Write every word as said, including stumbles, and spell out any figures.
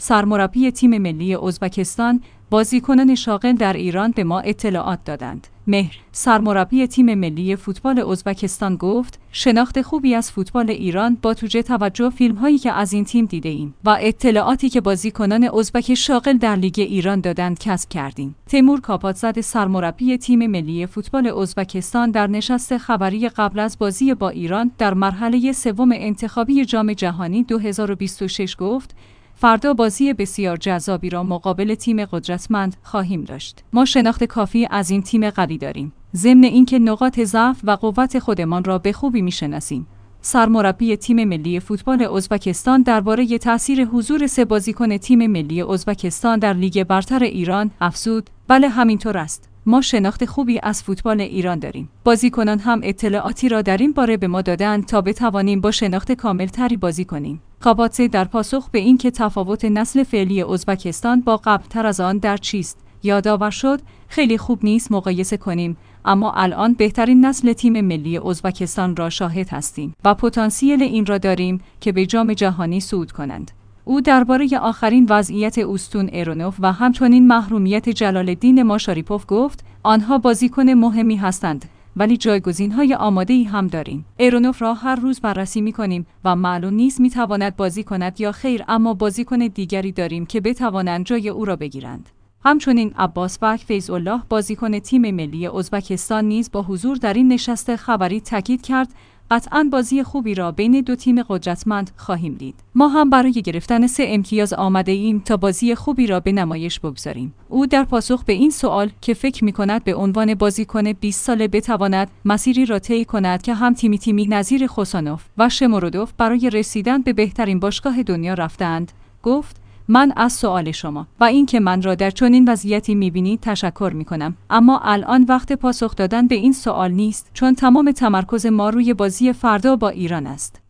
سرمربی تیم ملی ازبکستان، بازیکنان شاغل در ایران به ما اطلاعات دادند. مهر، سرمربی تیم ملی فوتبال ازبکستان گفت: شناخت خوبی از فوتبال ایران با توجه توجه فیلم‌هایی که از این تیم دیده‌ایم و اطلاعاتی که بازیکنان ازبک شاغل در لیگ ایران دادند کسب کردیم. تیمور کاپاتزاده، سرمربی تیم ملی فوتبال ازبکستان، در نشست خبری قبل از بازی با ایران در مرحله سوم انتخابی جام جهانی دو هزار و بیست و شش گفت: فردا بازی بسیار جذابی را مقابل تیم قدرتمند خواهیم داشت. ما شناخت کافی از این تیم قوی داریم، ضمن اینکه نقاط ضعف و قوت خودمان را به خوبی می‌شناسیم. سرمربی تیم ملی فوتبال ازبکستان درباره تأثیر حضور سه بازیکن تیم ملی ازبکستان در لیگ برتر ایران افزود: بله همینطور است. ما شناخت خوبی از فوتبال ایران داریم. بازیکنان هم اطلاعاتی را در این باره به ما دادند تا بتوانیم با شناخت کاملتری بازی کنیم. کاباتزه در پاسخ به این که تفاوت نسل فعلی ازبکستان با قبلتر از آن در چیست یادآور شد: خیلی خوب نیست مقایسه کنیم، اما الان بهترین نسل تیم ملی ازبکستان را شاهد هستیم و پتانسیل این را داریم که به جام جهانی صعود کنند. او درباره آخرین وضعیت اوستون ایرونوف و همچنین محرومیت جلال‌الدین ماشاریپوف گفت: آنها بازیکن مهمی هستند، ولی جایگزین‌های آماده‌ای هم داریم. ایرونوف را هر روز بررسی می‌کنیم و معلوم نیست می‌تواند بازی کند یا خیر، اما بازیکن دیگری داریم که بتوانند جای او را بگیرند. همچنین عباسبک فیض‌الله، بازیکن تیم ملی ازبکستان، نیز با حضور در این نشست خبری تاکید کرد: قطعاً بازی خوبی را بین دو تیم قدرتمند خواهیم دید. ما هم برای گرفتن سه امتیاز آماده ایم تا بازی خوبی را به نمایش بگذاریم. او در پاسخ به این سوال که فکر می‌کند به عنوان بازیکن بیست ساله بتواند مسیری را طی کند که هم تیمی تیمی نظیر خوسانوف و شمرودوف برای رسیدن به بهترین باشگاه دنیا رفتند، گفت: من از سوال شما و اینکه من را در چنین وضعیتی می‌بینید تشکر می‌کنم، اما الان وقت پاسخ دادن به این سوال نیست، چون تمام تمرکز ما روی بازی فردا با ایران است.